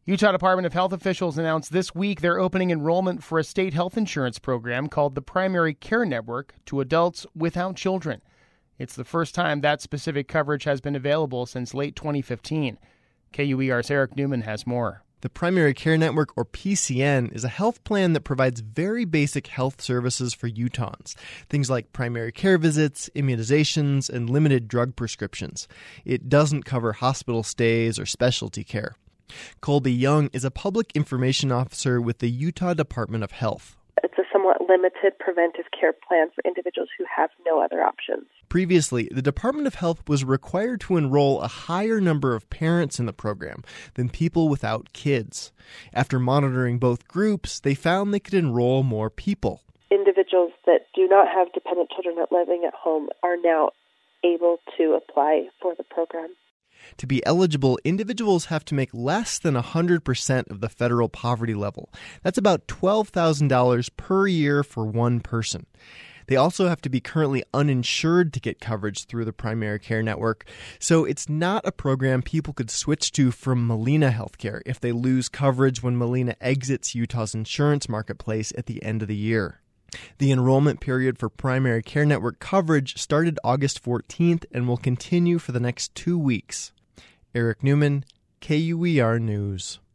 Utah Department of Health officials announced this week they're opening enrollment for a state health insurance program called the Primary Care Network to adults without children. It's the first time that specific coverage has been available since late 2015. KUER's Eric Newman has more. The Primary Care Network, or PCN, is a health plan that provides very basic health services for Utahns. Things like primary care visits, immunizations, and limited drug prescriptions. It doesn't cover hospital stays or specialty care. Colby Young is a public information officer with the Utah Department of Health. It's a somewhat limited preventive care plan for individuals who have no other options. Previously, the Department of Health was required to enroll a higher number of parents in the program than people without kids. After monitoring both groups, they found they could enroll more people. Individuals that do not have dependent children living at home are now able to apply for the program. To be eligible, individuals have to make less than 100% of the federal poverty level. That's about $12,000 per year for one person. They also have to be currently uninsured to get coverage through the Primary Care Network, so it's not a program people could switch to from Molina Healthcare if they lose coverage when Molina exits Utah's insurance marketplace at the end of the year. The enrollment period for Primary Care Network coverage started August 14th and will continue for the next 2 weeks. Eric Newman, KUER News.